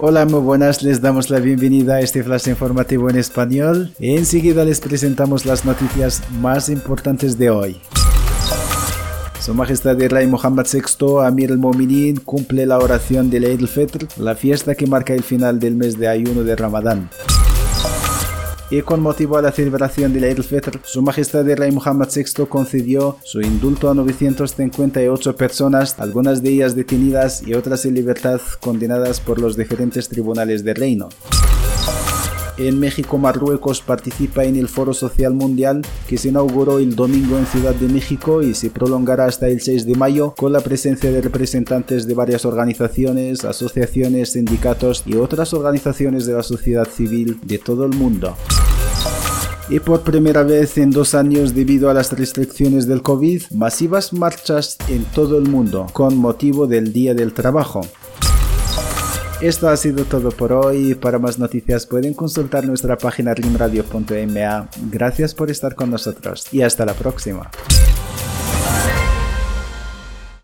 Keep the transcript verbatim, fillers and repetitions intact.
Hola, muy buenas, les damos la bienvenida a este flash informativo en español. Enseguida les presentamos las noticias más importantes de hoy. Su Majestad el Rey Mohammed sexto, Amir al-Mominin, cumple la oración del Eid al-Fitr, la fiesta que marca el final del mes de ayuno de Ramadán. Y con motivo a la celebración del Eid al-Fitr, Su Majestad el Rey Mohammed sexto concedió su indulto a novecientas cincuenta y ocho personas, algunas de ellas detenidas y otras en libertad condenadas por los diferentes tribunales del reino. En México, Marruecos participa en el Foro Social Mundial que se inauguró el domingo en Ciudad de México y se prolongará hasta el seis de mayo con la presencia de representantes de varias organizaciones, asociaciones, sindicatos y otras organizaciones de la sociedad civil de todo el mundo. Y por primera vez en dos años, debido a las restricciones del COVID, masivas marchas en todo el mundo con motivo del Día del Trabajo. Esto ha sido todo por hoy. Para más noticias pueden consultar nuestra página rimradio punto m a. Gracias por estar con nosotros y hasta la próxima.